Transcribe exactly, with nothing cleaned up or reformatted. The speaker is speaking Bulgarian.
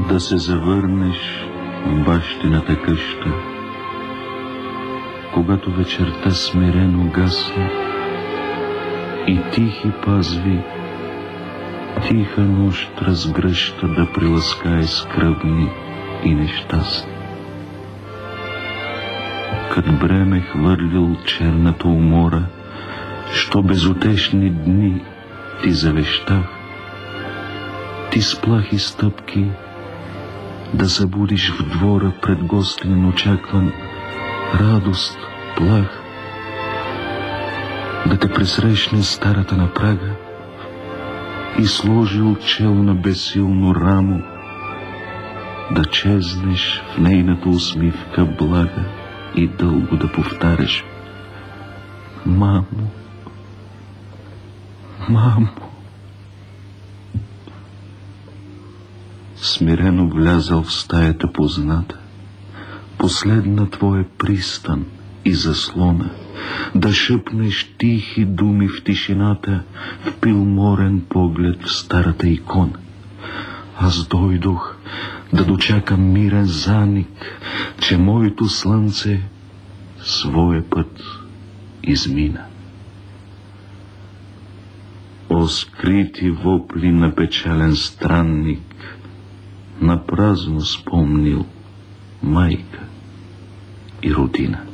да се завърнеш в бащината къща, когато вечерта смирено гасне и тихи пазви, тиха нощ разгръща да приласкае скръбни и нещастни. Кад бреме хвърлил черната умора, що безутешни дни ти завещах, ти с плахи стъпки да събудиш в двора пред гостин очакван радост, плах, да те пресрещне старата на прага и сложил чело на безсилно рамо, да чезнеш в нейната усмивка блага и дълго да повтаряш: мамо, мамо. Смирено влязал в стаята позната, последна твоя пристан и заслона, да шепнеш тихи думи в тишината, впил морен поглед в старата икона. Аз дойдох да дочакам мирен заник, че моето слънце своя път измина. О, скрити вопли на печален странник, напразно спомнил майка и родина.